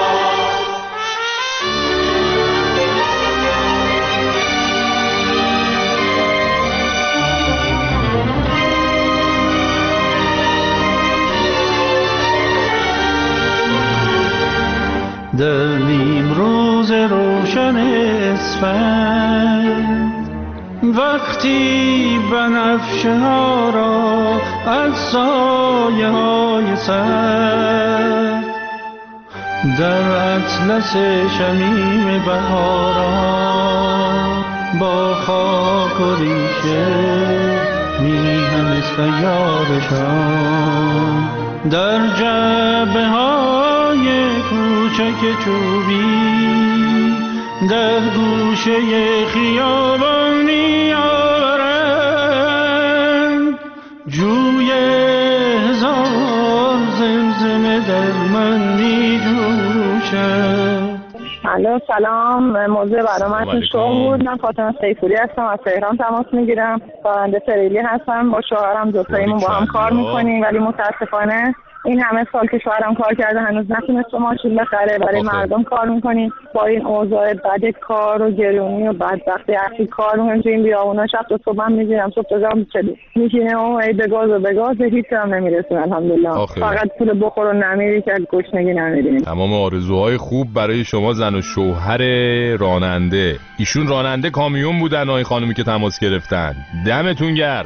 در نیم روز روشن اسفند وقتی بنفشه ها را از سایه های سرد در اطلس شمیم بهاران با خاک و ریشه میهم سیارشان در جبه های کوچک چوبی در گوشه خیابان میآورند جوی هزار زمزمه در من میجوشد. الو سلام، موضوع برنامه‌تون شغل بود. من فاطمه سیفوری هستم، از تهران تماس میگیرم. راننده فریلی هستم، با شوهرم دوتاییمون با هم کار میکنیم ولی متاسفانه این همه سال که شوهرم کار کرده هنوز نتونست ماشین بخره. برای مردم کار میکنیم. با این اوضاع بد کار و گرونی و بدبختی اصلی کار میکنیم تو این بیابونا. شب تا صبح هم میگیرم، صبح تا شب میشینه و ای به گاز و به گاز هیچ هم نمیرسیم الحمدلله. فقط پول بخور و نمیری که گشنگی نمیریم. تمام آرزوهای خوب برای شما زن و شوهر راننده. ایشون راننده کامیون بودن این خانومی که تماس گرفتن. دمتون گرم.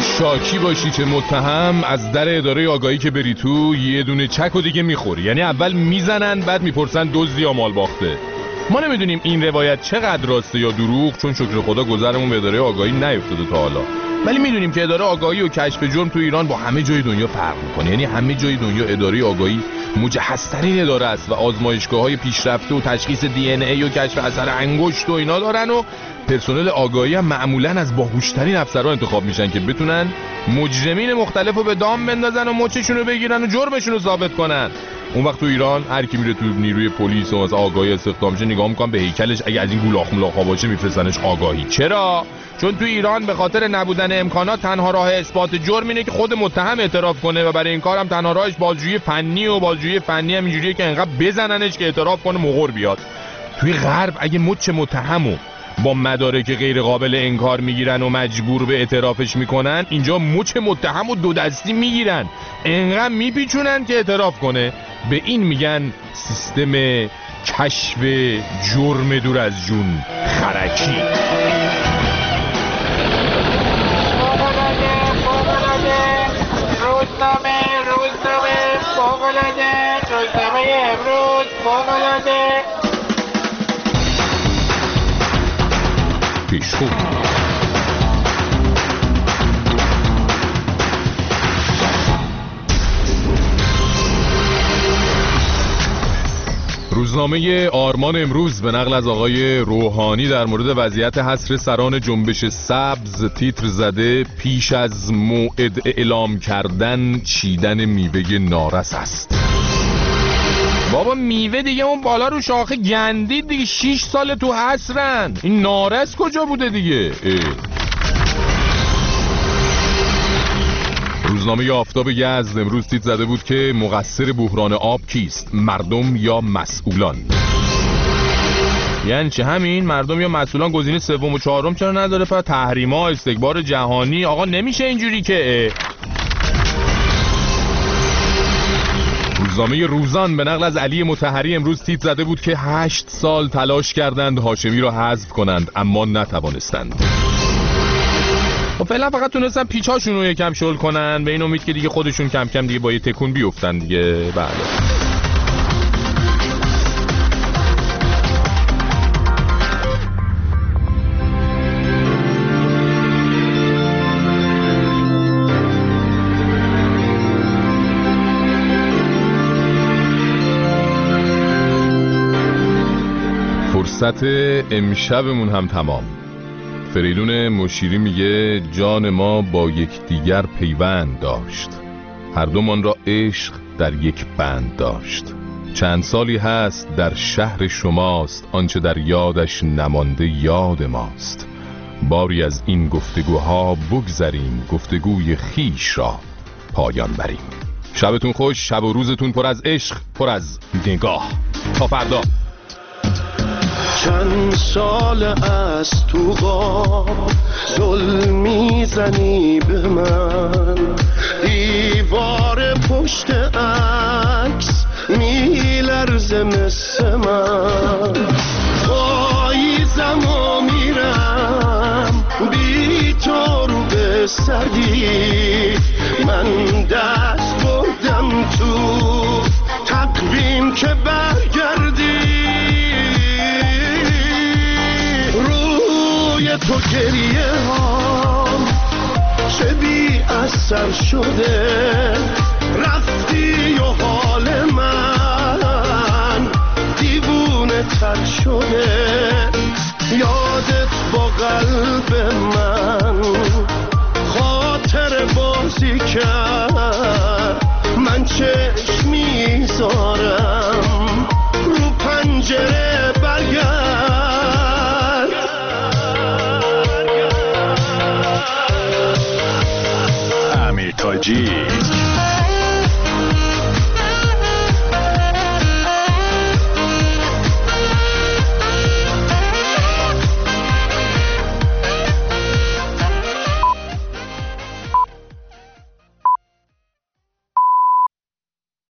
شاکی باشی چه متهم، از در اداره آگاهی که بری تو یه دونه چک و دیگه میخوری. یعنی اول میزنن بعد میپرسن دزدی یا مال باخته. ما نمیدونیم این روایت چقدر راسته یا دروغ، چون شکر خدا گذرمون به اداره آگاهی نیفتاده تا حالا، ولی میدونیم که اداره آگاهی و کشف جرم تو ایران با همه جای دنیا فرق میکنه. یعنی همه جای دنیا اداره آگاهی مجهزترین اداره است و آزمایشگاه‌های پیشرفته و تشخیص دی ان ای و کشف اثر انگشت و اینا دارن و پرسنل آگاهی هم معمولاً از باهوشترین افسرها انتخاب میشن که بتونن مجرمین مختلفو به دام بندازن و مچشون رو بگیرن و جرمشون رو ثابت کنن. اون وقت تو ایران هر کی میره تو نیروی پلیس و از آگاهی استخدام شه نگاه میکنن به هیکلش، اگه از این گولاخ ملاخا باشه میفرستنش آگاهی. چرا؟ چون تو ایران به خاطر نبودن امکانات تنها راه اثبات جرم اینه که خود متهم اعتراف کنه و برای این کار هم تنها راهش بازجویی فنی و بازجویی فنی هم اینجوریه که انقدر بزننش که اعتراف کنه مغور بیاد. توی غرب اگه مچ متهمو با مدارک غیر قابل انکار میگیرن و مجبور به اعترافش میکنن، اینجا مچ متهم و دو دستی میگیرن انقدر میپیچونن که اعتراف کنه. به این میگن سیستم کشف جرم دور از جون خرکی. روزنامه امروز فوق‌العاده پیشخو. روزنامه آرمان امروز به نقل از آقای روحانی در مورد وضعیت حصر سران جنبش سبز تیتر زده پیش از موعد اعلام کردن چیدن میوه نارس است. بابا میوه دیگه اون بالا رو شاخه گندید دیگه، 6 سال تو حصرن، این نارس کجا بوده دیگه؟ روزنامه آفتاب یزد امروز تیتر زده بود که مقصر بحران آب کیست؟ مردم یا مسئولان؟ یعنی چه همین؟ مردم یا مسئولان؟ گزینه سوم و چهارم چرا نداره؟ پر تحریما، استکبار جهانی. آقا نمیشه اینجوری که. روزنامه روزان به نقل از علی مطهری امروز تیتر زده بود که 8 سال تلاش کردند هاشمی را حذف کنند اما نتوانستند. و فعلا فقط تونستن پیچاشون رو یکم شل کنن به این امید که دیگه خودشون کم کم دیگه با یه تکون بیفتن دیگه. بله. فرصت امشبمون هم تمام. فریدون مشیری میگه جان ما با یکدیگر پیوند داشت، هر دومان را عشق در یک بند داشت. چند سالی هست در شهر شماست، آنچه در یادش نمانده یاد ماست. باری از این گفتگوها بگذریم، گفتگوی خیش را پایان بریم. شبتون خوش، شب و روزتون پر از عشق، پر از نگاه. تا فردا. چند سال از تو غاب ظلم میزنی به من، دیوار پشت عکس میلرزه مثل من. پاییزم و میرم بی تو رو به سگی، من دست بردم تو تقویم که برگردی. تو گریه ها چه بی اثر شده،